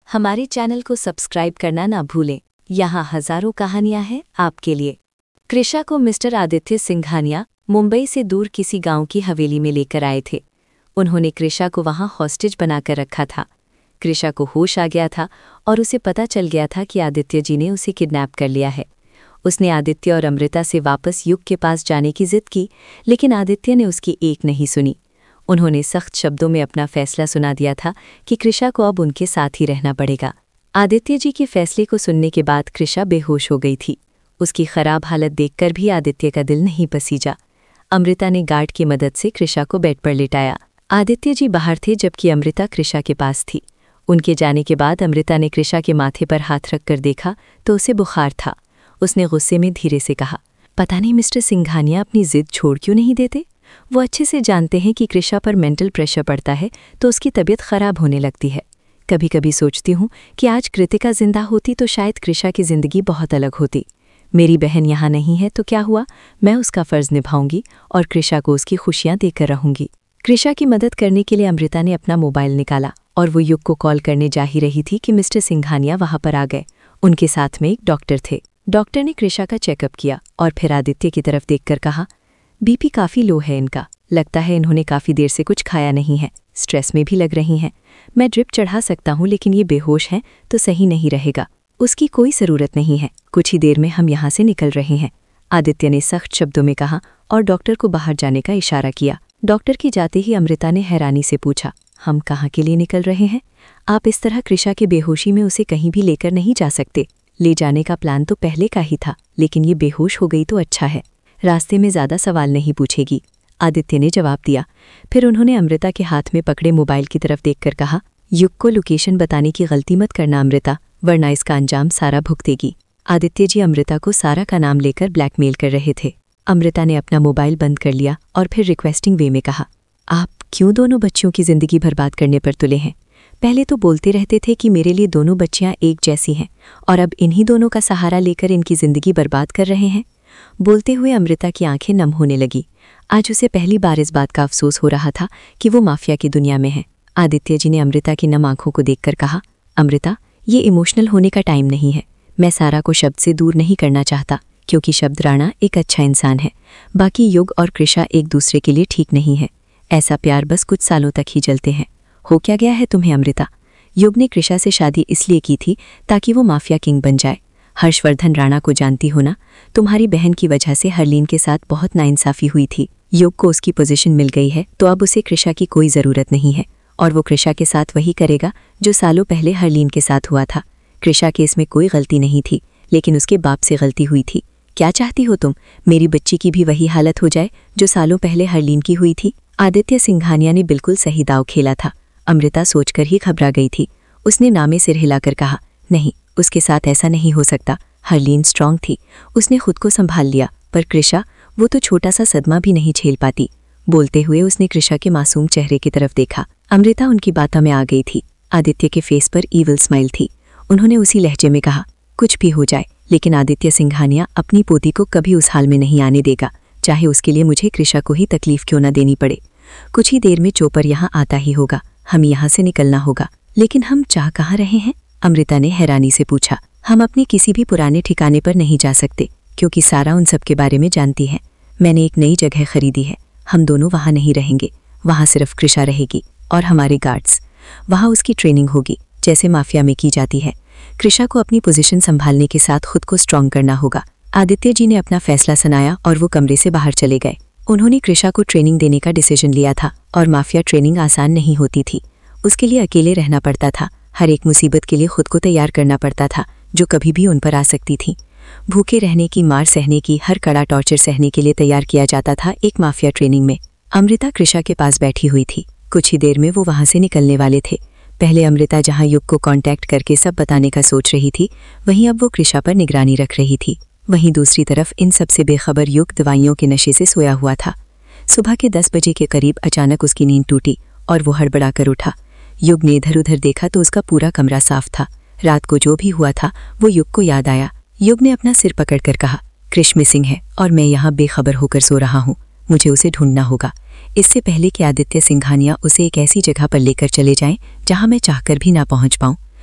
हमारे चैनल को सब्सक्राइब करना ना भूलें। यहाँ हजारों कहानियां हैं आपके लिए। कृषा को मिस्टर आदित्य सिंघानिया मुंबई से दूर किसी गांव की हवेली में लेकर आए थे। उन्होंने कृषा को वहां हॉस्टेज बनाकर रखा था। कृषा को होश आ गया था और उसे पता चल गया था कि आदित्य जी ने उसे किडनैप कर लिया है। उसने आदित्य और अमृता से वापस युग के पास जाने की जिद की, लेकिन आदित्य ने उसकी एक नहीं सुनी। उन्होंने सख्त शब्दों में अपना फैसला सुना दिया था कि कृषा को अब उनके साथ ही रहना पड़ेगा। आदित्य जी के फैसले को सुनने के बाद कृषा बेहोश हो गई थी। उसकी खराब हालत देखकर भी आदित्य का दिल नहीं पसीजा। अमृता ने गार्ड की मदद से कृषा को बेड पर लिटाया। आदित्य जी बाहर थे जबकि अमृता कृषा के पास थी। उनके जाने के बाद अमृता ने कृषा के माथे पर हाथ रखकर देखा तो उसे बुखार था। उसने गुस्से में धीरे से कहा, पता नहीं मिस्टर सिंघानिया अपनी जिद छोड़ क्यों नहीं देते। वो अच्छे से जानते हैं कि कृषा पर मेंटल प्रेशर पड़ता है तो उसकी तबीयत खराब होने लगती है। कभी कभी सोचती हूँ कि आज कृतिका जिंदा होती तो शायद कृषा की जिंदगी बहुत अलग होती। मेरी बहन यहाँ नहीं है तो क्या हुआ, मैं उसका फ़र्ज़ निभाऊंगी और कृषा को उसकी खुशियाँ देकर रहूंगी। कृषा की मदद करने के लिए अमृता ने अपना मोबाइल निकाला और वो युग को कॉल करने जा ही रही थी कि मिस्टर सिंघानिया वहाँ पर आ गए। उनके साथ में एक डॉक्टर थे। डॉक्टर ने कृषा का चेकअप किया और फिर आदित्य की तरफ देखकर कहा, बीपी काफ़ी लो है इनका, लगता है इन्होंने काफ़ी देर से कुछ खाया नहीं है, स्ट्रेस में भी लग रही हैं। मैं ड्रिप चढ़ा सकता हूँ लेकिन ये बेहोश हैं तो सही नहीं रहेगा। उसकी कोई ज़रूरत नहीं है, कुछ ही देर में हम यहाँ से निकल रहे हैं, आदित्य ने सख्त शब्दों में कहा और डॉक्टर को बाहर जाने का इशारा किया। डॉक्टर के जाते ही अमृता ने हैरानी से पूछा, हम कहाँ के लिए निकल रहे हैं? आप इस तरह कृषा के बेहोशी में उसे कहीं भी लेकर नहीं जा सकते। ले जाने का प्लान तो पहले का ही था, लेकिन ये बेहोश हो गई तो अच्छा है, रास्ते में ज़्यादा सवाल नहीं पूछेगी, आदित्य ने जवाब दिया। फिर उन्होंने अमृता के हाथ में पकड़े मोबाइल की तरफ देखकर कहा, युग को लोकेशन बताने की गलती मत करना अमृता, वरना इसका अंजाम सारा भुगतेगी। आदित्य जी अमृता को सारा का नाम लेकर ब्लैकमेल कर रहे थे। अमृता ने अपना मोबाइल बंद कर लिया और फिर रिक्वेस्टिंग वे में कहा, आप क्यों दोनों बच्चियों की ज़िंदगी बर्बाद करने पर तुले हैं? पहले तो बोलते रहते थे कि मेरे लिए दोनों बच्चियां एक जैसी हैं और अब इन्हीं दोनों का सहारा लेकर इनकी ज़िंदगी बर्बाद कर रहे हैं। बोलते हुए अमृता की आंखें नम होने लगी। आज उसे पहली बार इस बात का अफसोस हो रहा था कि वो माफिया की दुनिया में है। आदित्य जी ने अमृता की नम आंखों को देखकर कहा, अमृता, ये इमोशनल होने का टाइम नहीं है। मैं सारा को शब्द से दूर नहीं करना चाहता क्योंकि शब्द राणा एक अच्छा इंसान है। बाकी युग और कृषा एक दूसरे के लिए ठीक नहीं है। ऐसा प्यार बस कुछ सालों तक ही जलते हैं। हो क्या गया है तुम्हें अमृता? युग ने कृषा से शादी इसलिए की थी ताकि वो माफिया किंग बन जाए। हर्षवर्धन राणा को जानती हो ना, तुम्हारी बहन की वजह से हरलीन के साथ बहुत नाइंसाफ़ी हुई थी। युग को उसकी पोजीशन मिल गई है तो अब उसे कृषा की कोई ज़रूरत नहीं है और वो कृषा के साथ वही करेगा जो सालों पहले हरलीन के साथ हुआ था। कृषा के इसमें कोई गलती नहीं थी, लेकिन उसके बाप से गलती हुई थी। क्या चाहती हो तुम, मेरी बच्ची की भी वही हालत हो जाए जो सालों पहले हरलीन की हुई थी? आदित्य सिंघानिया ने बिल्कुल सही दाव खेला था। अमृता सोचकर ही घबरा गई थी। उसने नामे सिर हिलाकर कहा, नहीं, उसके साथ ऐसा नहीं हो सकता। हरलीन स्ट्रांग थी, उसने खुद को संभाल लिया, पर कृषा, वो तो छोटा सा सदमा भी नहीं झेल पाती। बोलते हुए उसने कृषा के मासूम चेहरे की तरफ देखा। अमृता उनकी बातों में आ गई थी। आदित्य के फेस पर ईविल स्माइल थी। उन्होंने उसी लहजे में कहा, कुछ भी हो जाए, लेकिन आदित्य सिंघानिया अपनी पोती को कभी उस हाल में नहीं आने देगा, चाहे उसके लिए मुझे कृषा को ही तकलीफ क्यों न देनी पड़े। कुछ ही देर में चोपर यहाँ आता ही होगा, हम यहाँ से निकलना होगा। लेकिन हम चाह कहाँ रहे हैं? अमृता ने हैरानी से पूछा। हम अपने किसी भी पुराने ठिकाने पर नहीं जा सकते क्योंकि सारा उन सब के बारे में जानती है। मैंने एक नई जगह खरीदी है, हम दोनों वहाँ नहीं रहेंगे। वहाँ सिर्फ कृषा रहेगी और हमारे गार्ड्स। वहाँ उसकी ट्रेनिंग होगी जैसे माफिया में की जाती है। कृषा को अपनी पोजीशन संभालने के साथ खुद को स्ट्रांग करना होगा। आदित्य जी ने अपना फैसला सुनाया और वो कमरे से बाहर चले गए। उन्होंने कृषा को ट्रेनिंग देने का डिसीजन लिया था और माफिया ट्रेनिंग आसान नहीं होती थी। उसके लिए अकेले रहना पड़ता था, हर एक मुसीबत के लिए खुद को तैयार करना पड़ता था जो कभी भी उन पर आ सकती थी। भूखे रहने की, मार सहने की, हर कड़ा टॉर्चर सहने के लिए तैयार किया जाता था एक माफिया ट्रेनिंग में। अमृता कृषा के पास बैठी हुई थी। कुछ ही देर में वो वहाँ से निकलने वाले थे। पहले अमृता जहाँ युग को कांटेक्ट करके सब बताने का सोच रही थी, वहीं अब वो कृषा पर निगरानी रख रही थी। वहीं दूसरी तरफ इन सबसे बेखबर युग दवाइयों के नशे से सोया हुआ था। सुबह के 10 बजे के करीब अचानक उसकी नींद टूटी और वो हड़बड़ा कर उठा। युग ने इधर उधर देखा तो उसका पूरा कमरा साफ था। रात को जो भी हुआ था वो युग को याद आया। युग ने अपना सिर पकड़कर कहा, कृष मिसिंग है और मैं यहाँ बेखबर होकर सो रहा हूँ। मुझे उसे ढूंढना होगा, इससे पहले कि आदित्य सिंघानिया उसे एक ऐसी जगह पर लेकर चले जाएं जहां मैं चाहकर भी ना पहुंच पाऊं।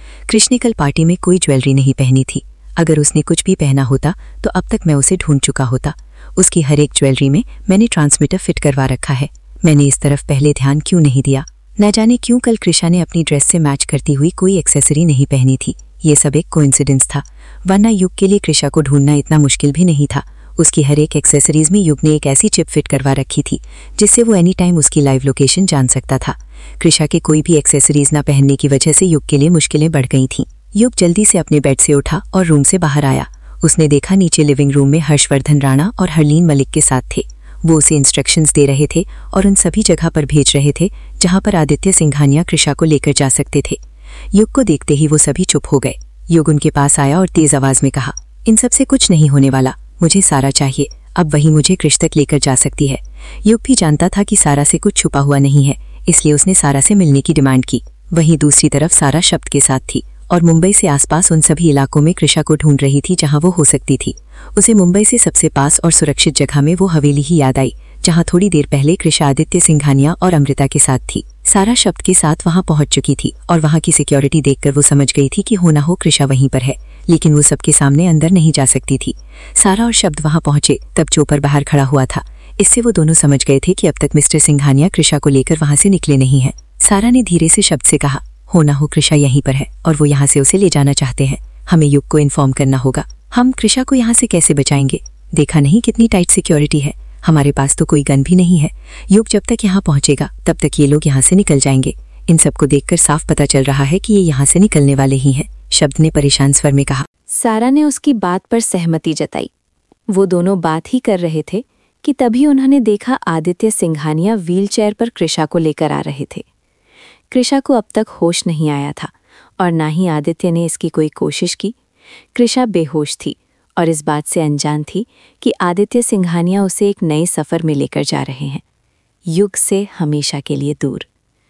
कृष्ण ने कल पार्टी में कोई ज्वेलरी नहीं पहनी थी। अगर उसने कुछ भी पहना होता तो अब तक मैं उसे ढूंढ चुका होता। उसकी हर एक ज्वेलरी में मैंने ट्रांसमीटर फिट करवा रखा है। मैंने इस तरफ पहले ध्यान क्यों नहीं दिया? न जाने क्यों कल कृषा ने अपनी ड्रेस से मैच करती हुई कोई एक्सेसरी नहीं पहनी थी। ये सब एक कोइंसिडेंस था, वरना युग के लिए कृषा को ढूंढना इतना मुश्किल भी नहीं था। उसकी हर एक एक्सेसरीज में युग ने एक ऐसी चिप फिट करवा रखी थी जिससे वो एनी टाइम उसकी लाइव लोकेशन जान सकता था। कृषा के कोई भी एक्सेसरीज न पहनने की वजह से युग के लिए मुश्किलें बढ़ गई थीं। युग जल्दी से अपने बेड से उठा और रूम से बाहर आया। उसने देखा नीचे लिविंग रूम में हर्षवर्धन राणा और हरलीन मलिक के साथ थे। वो उसे इंस्ट्रक्शंस दे रहे थे और उन सभी जगह पर भेज रहे थे जहां पर आदित्य सिंघानिया कृषा को लेकर जा सकते थे। युग को देखते ही वो सभी चुप हो गए। युग उनके पास आया और तेज आवाज में कहा, इन सब से कुछ नहीं होने वाला, मुझे सारा चाहिए। अब वही मुझे कृष्ण तक लेकर जा सकती है। युग भी जानता था कि सारा से कुछ छुपा हुआ नहीं है, इसलिए उसने सारा से मिलने की डिमांड की। वहीं दूसरी तरफ सारा शब्द के साथ थी और मुंबई से आसपास उन सभी इलाकों में कृषा को ढूंढ रही थी जहां वो हो सकती थी। उसे मुंबई से सबसे पास और सुरक्षित जगह में वो हवेली ही याद आई जहां थोड़ी देर पहले कृषा आदित्य सिंघानिया और अमृता के साथ थी। सारा शब्द के साथ वहां पहुंच चुकी थी और वहां की सिक्योरिटी देखकर वो समझ गई थी कि हो ना हो कृषा वहीं पर है, लेकिन वो सबके सामने अंदर नहीं जा सकती थी। सारा और शब्द वहां पहुंचे तब चोपर बाहर खड़ा हुआ था। इससे वो दोनों समझ गए थे कि अब तक मिस्टर सिंघानिया कृषा को लेकर वहां से निकले नहीं हैं। सारा ने धीरे से शब्द से कहा, हो ना हो कृषा यहीं पर है और वो यहाँ से उसे ले जाना चाहते हैं। हमें युग को इन्फॉर्म करना होगा। हम कृषा को यहाँ से कैसे बचाएंगे? देखा नहीं कितनी टाइट सिक्योरिटी है। हमारे पास तो कोई गन भी नहीं है। युग जब तक यहाँ पहुंचेगा तब तक ये लोग यहाँ से निकल जाएंगे। इन सबको देखकर साफ पता चल रहा है कि ये यहाँ से निकलने वाले ही हैं, शब्द ने परेशान स्वर में कहा। सारा ने उसकी बात पर सहमति जताई। वो दोनों बात ही कर रहे थे कि तभी उन्होंने देखा आदित्य सिंघानिया व्हीलचेयर पर कृषा को लेकर आ रहे थे। कृषा को अब तक होश नहीं आया था और ना ही आदित्य ने इसकी कोई कोशिश की। कृषा बेहोश थी और इस बात से अनजान थी कि आदित्य सिंघानिया उसे एक नए सफ़र में लेकर जा रहे हैं, युग से हमेशा के लिए दूर।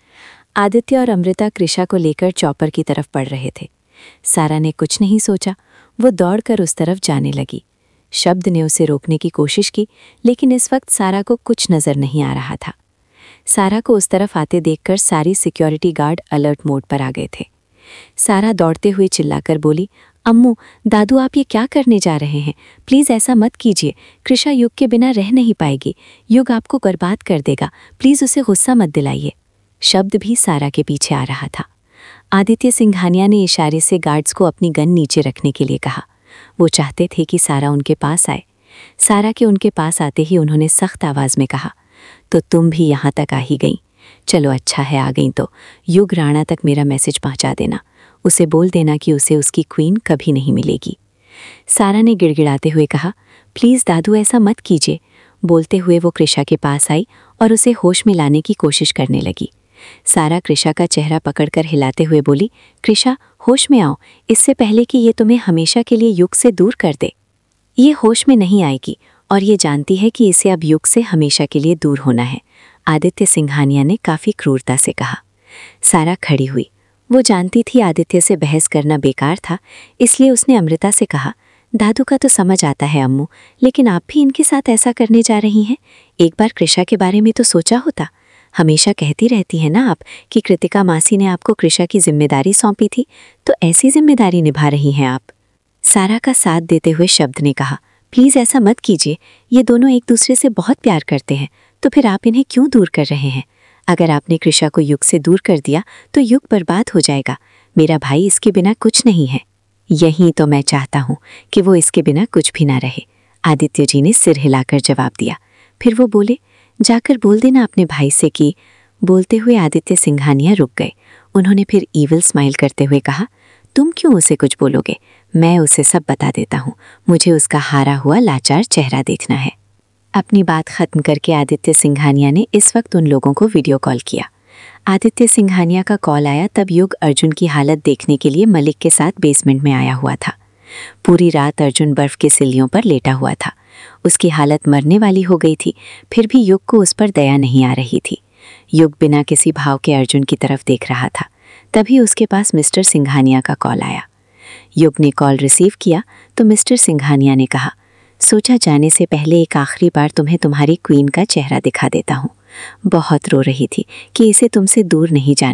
आदित्य और अमृता कृषा को लेकर चौपर की तरफ बढ़ रहे थे। सारा ने कुछ नहीं सोचा, वो दौड़कर उस तरफ जाने लगी। शब्द ने उसे रोकने की कोशिश की, लेकिन इस वक्त सारा को कुछ नज़र नहीं आ रहा था। सारा को उस तरफ आते देखकर सारी सिक्योरिटी गार्ड अलर्ट मोड पर आ गए थे। सारा दौड़ते हुए चिल्लाकर बोली, अम्मू, दादू, आप ये क्या करने जा रहे हैं? प्लीज़ ऐसा मत कीजिए। कृषा युग के बिना रह नहीं पाएगी। युग आपको बर्बाद कर देगा। प्लीज़ उसे गुस्सा मत दिलाइए। शब्द भी सारा के पीछे आ रहा था। आदित्य सिंघानिया ने इशारे से गार्ड्स को अपनी गन नीचे रखने के लिए कहा। वो चाहते थे कि सारा उनके पास आए। सारा के उनके पास आते ही उन्होंने सख्त आवाज़ में कहा, तो तुम भी यहाँ तक आ ही गई। चलो अच्छा है, आ गई तो युग राणा तक मेरा मैसेज पहुँचा देना। उसे बोल देना कि उसे उसकी क्वीन कभी नहीं मिलेगी। सारा ने गिड़गिड़ाते हुए कहा, प्लीज़ दादू ऐसा मत कीजिए। बोलते हुए वो कृषा के पास आई और उसे होश में लाने की कोशिश करने लगी। सारा कृषा का चेहरा पकड़कर हिलाते हुए बोली, कृषा होश में आओ, इससे पहले कि ये तुम्हें हमेशा के लिए युग से दूर कर दे। ये होश में नहीं आएगी और ये जानती है कि इसे अब युग से हमेशा के लिए दूर होना है, आदित्य सिंघानिया ने काफ़ी क्रूरता से कहा। सारा खड़ी हुई। वो जानती थी आदित्य से बहस करना बेकार था, इसलिए उसने अमृता से कहा, दादू का तो समझ आता है अम्मू, लेकिन आप भी इनके साथ ऐसा करने जा रही हैं। एक बार कृषा के बारे में तो सोचा होता। हमेशा कहती रहती है ना आप कि कृतिका मासी ने आपको कृषा की जिम्मेदारी सौंपी थी, तो ऐसी जिम्मेदारी निभा रही हैं आप। सारा का साथ देते हुए शब्द ने कहा, प्लीज़ ऐसा मत कीजिए। ये दोनों एक दूसरे से बहुत प्यार करते हैं, तो फिर आप इन्हें क्यों दूर कर रहे हैं? अगर आपने कृषा को युग से दूर कर दिया तो युग बर्बाद हो जाएगा। मेरा भाई इसके बिना कुछ नहीं है। यही तो मैं चाहता हूँ कि वो इसके बिना कुछ भी ना रहे, आदित्य जी ने सिर हिलाकर जवाब दिया। फिर वो बोले, जाकर बोल देना अपने भाई से कि। बोलते हुए आदित्य सिंघानिया रुक गए। उन्होंने फिर ईविल स्माइल करते हुए कहा, तुम क्यों उसे कुछ बोलोगे? मैं उसे सब बता देता हूँ। मुझे उसका हारा हुआ लाचार चेहरा देखना है। अपनी बात खत्म करके आदित्य सिंघानिया ने इस वक्त उन लोगों को वीडियो कॉल किया। आदित्य सिंघानिया का कॉल आया तब युग अर्जुन की हालत देखने के लिए मलिक के साथ बेसमेंट में आया हुआ था। पूरी रात अर्जुन बर्फ की सिल्लियों पर लेटा हुआ था। उसकी हालत मरने वाली हो गई थी, फिर भी युग को उस पर दया नहीं आ रही थी। युग बिना किसी भाव के अर्जुन की तरफ देख रहा था। तभी उसके पास मिस्टर सिंघानिया का कॉल आया। युग ने कॉल रिसीव किया तो मिस्टर सिंघानिया ने कहा, सोचा जाने से पहले एक आखिरी बार तुम्हें तुम्हारी क्वीन का चेहरा दिखा देता हूँ। बहुत रो रही थी कि इसे तुमसे दूर नहीं जाना,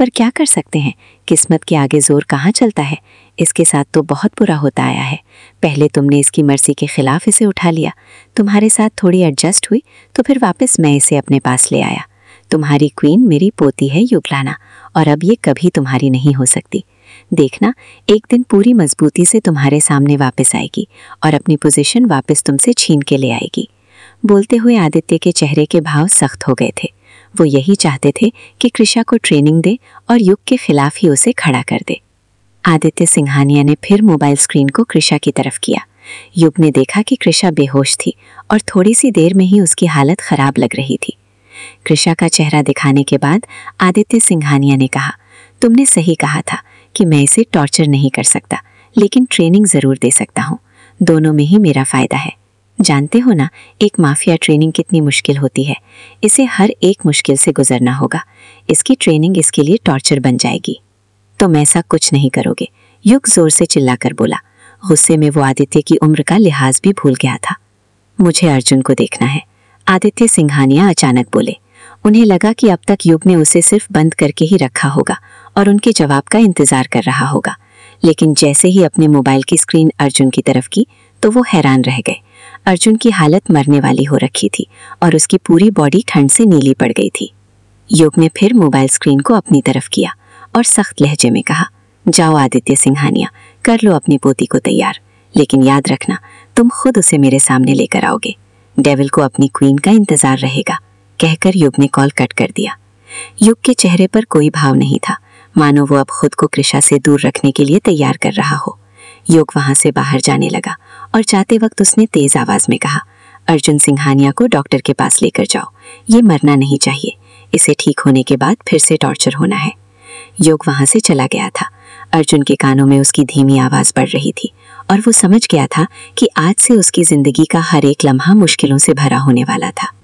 पर क्या कर सकते हैं, किस्मत के आगे जोर कहाँ चलता है। इसके साथ तो बहुत बुरा होता आया है। पहले तुमने इसकी मर्जी के खिलाफ इसे उठा लिया, तुम्हारे साथ थोड़ी एडजस्ट हुई तो फिर वापस मैं इसे अपने पास ले आया। तुम्हारी क्वीन मेरी पोती है युगलाना, और अब ये कभी तुम्हारी नहीं हो सकती। देखना, एक दिन पूरी मजबूती से तुम्हारे सामने वापस आएगी और अपनी पोजीशन वापस तुमसे छीन के ले आएगी। बोलते हुए आदित्य के चेहरे के भाव सख्त हो गए थे। वो यही चाहते थे कि कृषा को ट्रेनिंग दे और युग के खिलाफ ही उसे खड़ा कर दे। आदित्य सिंघानिया ने फिर मोबाइल स्क्रीन को कृषा की तरफ किया। युग ने देखा कि कृषा बेहोश थी और थोड़ी सी देर में ही उसकी हालत खराब लग रही थी। कृषा का चेहरा दिखाने के बाद आदित्य सिंघानिया ने कहा, तुमने सही कहा था कि मैं इसे टॉर्चर नहीं कर सकता, लेकिन ट्रेनिंग ज़रूर दे सकता हूँ। दोनों में ही मेरा फ़ायदा है। जानते हो ना, एक माफिया ट्रेनिंग कितनी मुश्किल होती है। इसे हर एक मुश्किल से गुजरना होगा। इसकी ट्रेनिंग इसके लिए टॉर्चर बन जाएगी। तुम ऐसा कुछ नहीं करोगे, युग जोर से चिल्लाकर बोला। गुस्से में वो आदित्य की उम्र का लिहाज भी भूल गया था। मुझे अर्जुन को देखना है, आदित्य सिंघानिया अचानक बोले। उन्हें लगा कि अब तक युग ने उसे सिर्फ बंद करके ही रखा होगा और उनके जवाब का इंतजार कर रहा होगा, लेकिन जैसे ही अपने मोबाइल की स्क्रीन अर्जुन की तरफ की तो वो हैरान रह गए। अर्जुन की हालत मरने वाली हो रखी थी और उसकी पूरी बॉडी ठंड से नीली पड़ गई थी। युग ने फिर मोबाइल स्क्रीन को अपनी तरफ किया और सख्त लहजे में कहा, जाओ आदित्य सिंघानिया, कर लो अपनी पोती को तैयार, लेकिन याद रखना तुम खुद उसे मेरे सामने लेकर आओगे। डेविल को अपनी क्वीन का इंतजार रहेगा। कहकर युग ने कॉल कट कर दिया। युग के चेहरे पर कोई भाव नहीं था, मानो वो अब खुद को कृषा से दूर रखने के लिए तैयार कर रहा हो। युग वहां से बाहर जाने लगा और जाते वक्त उसने तेज आवाज में कहा, अर्जुन सिंघानिया को डॉक्टर के पास लेकर जाओ। ये मरना नहीं चाहिए, इसे ठीक होने के बाद फिर से टॉर्चर होना है। युग वहां से चला गया था। अर्जुन के कानों में उसकी धीमी आवाज बढ़ रही थी और वो समझ गया था कि आज से उसकी जिंदगी का हर एक लम्हा मुश्किलों से भरा होने वाला था।